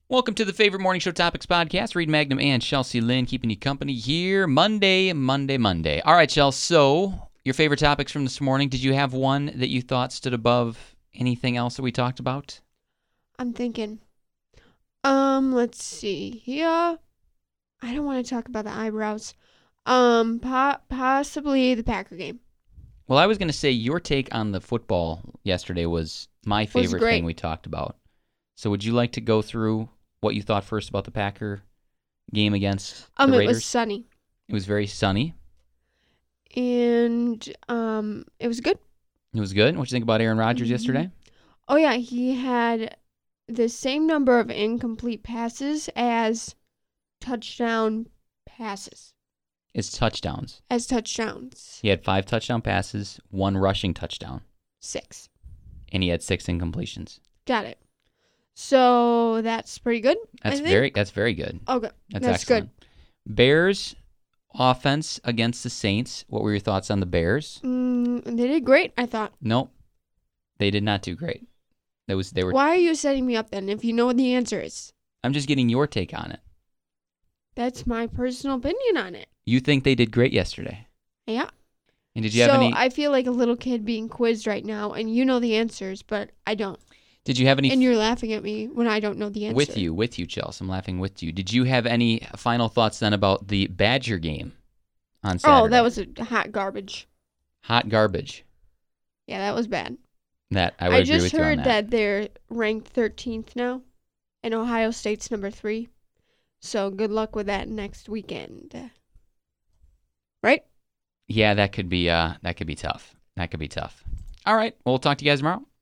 Welcome to the Favorite Morning Show Topics Podcast. Reed Magnum and Chelsea Lynn keeping you company here Monday. All right, Chelsea, so your favorite topics from this morning, did you have one that you thought stood above anything else that we talked about? I'm thinking. Let's see. Yeah. I don't want to talk about the eyebrows. Possibly the Packer game. Well, I was going to say your take on the football yesterday was my favorite thing we talked about. So would you like to go through what you thought first about the Packer game against the Raiders? It was sunny. It was very sunny. And it was good. It was good. What did you think about Aaron Rodgers yesterday? Oh, yeah. He had the same number of incomplete passes as touchdown passes. As touchdowns. As touchdowns. He had 5 touchdown passes, 1 rushing touchdown. 6. And he had 6 incompletions. Got it. So that's pretty good. That's very good. Okay. That's excellent. Good. Bears offense against the Saints. What were your thoughts on the Bears? They did great, I thought. Nope. They did not do great. They were. Why are you setting me up then if you know what the answer is? I'm just getting your take on it. That's my personal opinion on it. You think they did great yesterday? Yeah. And did you have any? So I feel like a little kid being quizzed right now, and you know the answers, but I don't. Did you have any? And you're laughing at me when I don't know the answer. With you, Chelsea. I'm laughing with you. Did you have any final thoughts then about the Badger game on Saturday? Oh, that was hot garbage. Hot garbage. Yeah, that was bad. That I would agree with you on that. I just heard that they're ranked 13th now, and Ohio State's number 3. So good luck with that next weekend. Right? Yeah, that could be tough. All right. Well, we'll talk to you guys tomorrow.